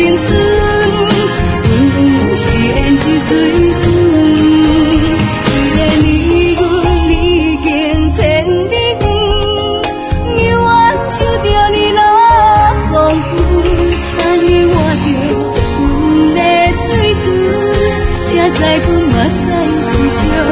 青春，阮是胭脂水粉。虽然离阮已经千里远，犹原想着你那黄昏，安尼换着阮的嘴唇，才知阮嘛算是相。